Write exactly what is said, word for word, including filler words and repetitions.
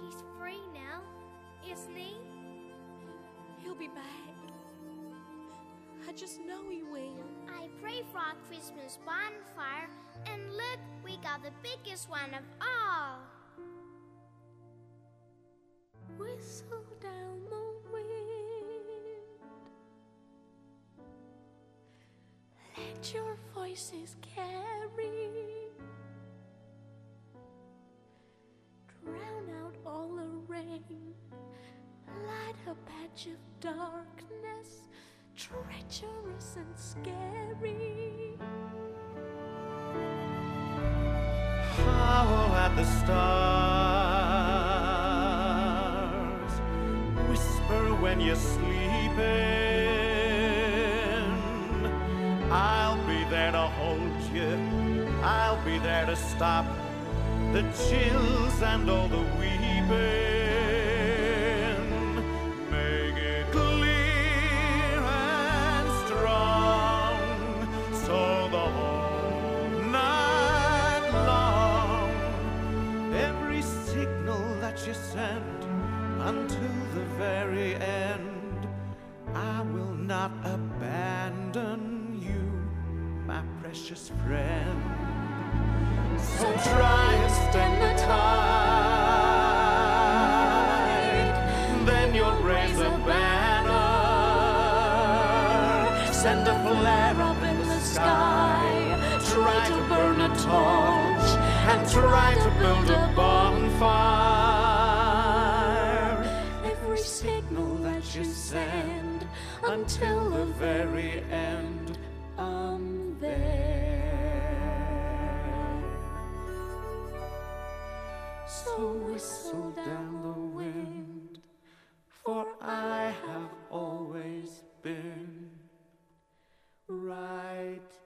He's free now, isn't he? He'll be back. I just know he will. I pray for our Christmas bonfire, and look, we got the biggest one of all. Whistle down the wind. Let your voices carry. Drown out all the rain. Light a patch of darkness, treacherous and scary. Howl at the stars, whisper when you're sleeping. I'll be there to hold you, I'll be there to stop the chills and all the weeping. Make it clear and strong, so the whole night long, every signal that you send until the very end, I will not abandon you, my precious friend. So try and stem the tide, then you'll raise a banner, send a flare up in the sky, try to burn a torch, and try to build a bonfire. Every signal that you send until the very end, I'm there. So whistle down the wind, for I have always been right